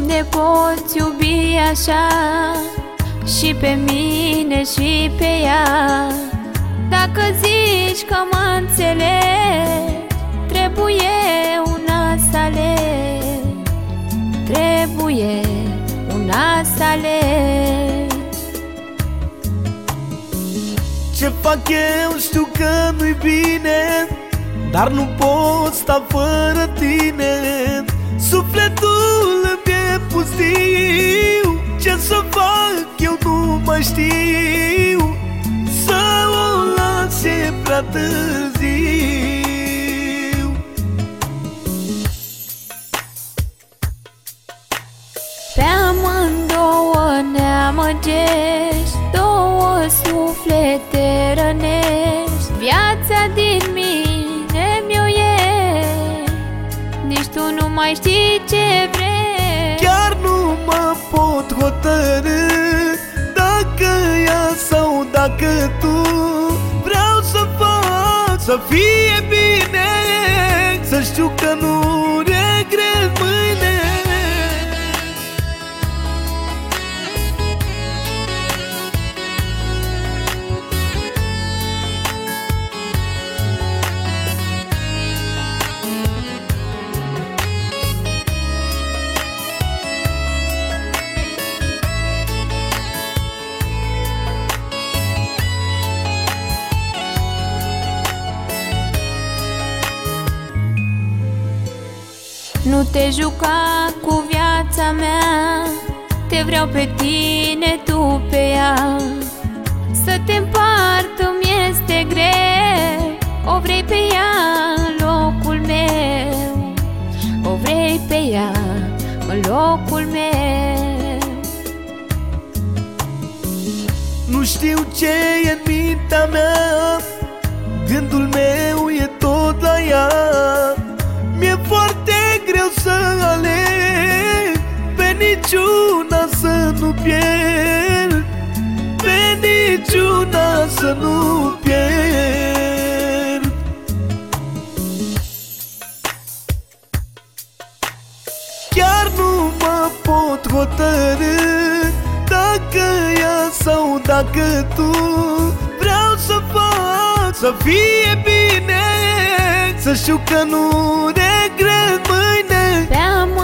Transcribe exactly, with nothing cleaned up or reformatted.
ne poți iubi așa, și pe mine și pe ea. Dacă zici că mă înțelegi, trebuie una să alegi, trebuie una să alegi. Ce fac eu știu că nu-i bine, dar nu pot sta fără tine. Sufletul îmi e pustiu, ce să fac eu nu mai știu. Să o las e prea târziu. Pe amândouă ne amăgești, două suflete rănești. Viața din mine mi-o iei, nici tu nu mai știi ce vrei. Chiar nu mă pot hotărî dacă ea sau dacă tu. Vreau să fac să fie bine, să știu că nu regret mâine. Nu te juca cu viața mea, te vreau pe tine, tu pe ea. Să te împart îmi este greu, o vrei pe ea în locul meu, o vrei pe ea în locul meu. Nu știu ce e în mintea mea, gândul meu e tot la ea. Mi-e foarte greu să aleg, pe niciuna să nu pierd, pe niciuna să nu pierd. Chiar nu mă pot hotărî dacă ea sau dacă tu. Vreau să fac să fie bine, să știu că nu regret mâine. Pe